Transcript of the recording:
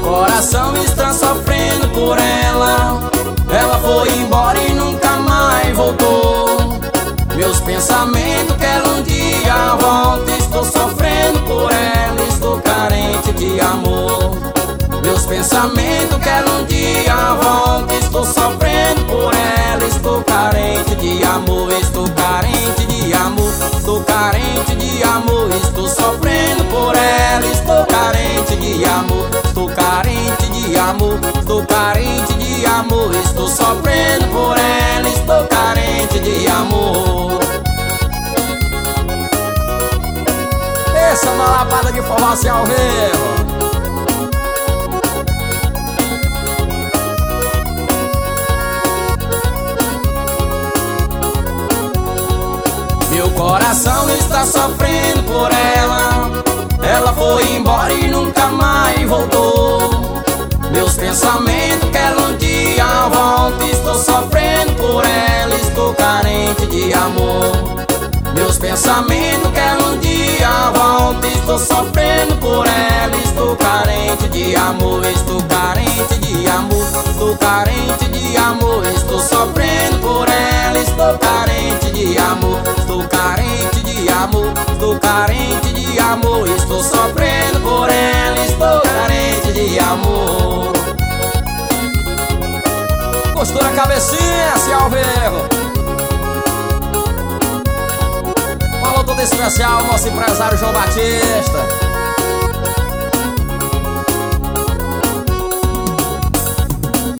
coração está sofrendo por ela. Ela foi embora e nunca mais voltou. Meus pensamentos querem um dia volta. Estou sofrendo por ela, estou carente de amor. Meus pensamentos querem um dia volta. Estou sofrendo por ela, estou carente de amor. Estou carente de amor, estou carente de amor. Estou sofrendo por ela, estou carente de amor. Estou carente de amor, estou carente de amor. Estou sofrendo por ela, estou carente de amor. Essa é uma lapada de formação ao vivo. Meu coração está sofrendo por ela. Ela foi embora e nunca mais voltou. Meus pensamentos querem um dia volta. Estou sofrendo por ela, estou carente de amor. Meus pensamentos querem um dia volta. Estou sofrendo por ela, estou carente de amor. Estou carente de amor, estou carente de amor. Estou sofrendo por ela, estou carente de amor. Estou carente de amor, estou carente de amor. Estou sofrendo por ela, estou carente de amor. Gostou da cabecinha, se ao vivo? Falou todo especial, nosso empresário João Batista.